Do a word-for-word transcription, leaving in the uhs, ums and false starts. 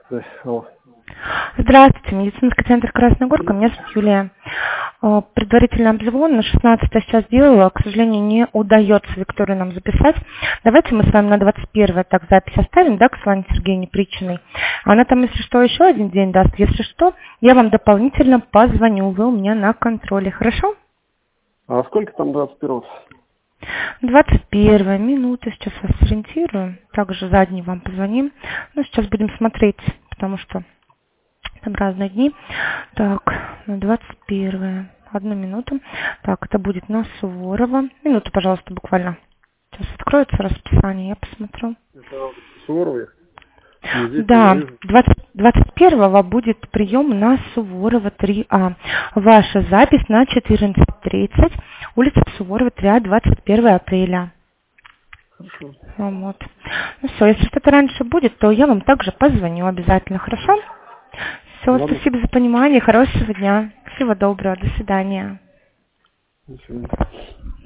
Да, алло. Здравствуйте, медицинский центр Красная Горка, меня зовут Юлия. Э, Предварительный обзвон на шестнадцатое сейчас делала, к сожалению, не удается Викторию нам записать. Давайте мы с вами на двадцать первое так запись оставим, да, к Светлане Сергеевне Притчиной. Она там, если что, еще один день даст. Если что, я вам дополнительно позвоню, вы у меня на контроле, хорошо? А сколько там двадцать первого? двадцать первая минута, сейчас вас сориентирую. Также задний вам позвоним. Ну, сейчас будем смотреть, потому что там разные дни. Так, на двадцать первое. Одну минуту. Так, это будет на Суворова. Минуту, пожалуйста, буквально. Сейчас откроется расписание, я посмотрю. Это Суворове? Да, двадцать первого будет прием на Суворова три А. Ваша запись на четырнадцать тридцать. Улица Суворова три А, двадцать первое апреля. Хорошо. Вот. Ну все, если что-то раньше будет, то я вам также позвоню обязательно, хорошо? Все, Ладно. спасибо за понимание, хорошего дня. Всего доброго, до свидания. До свидания.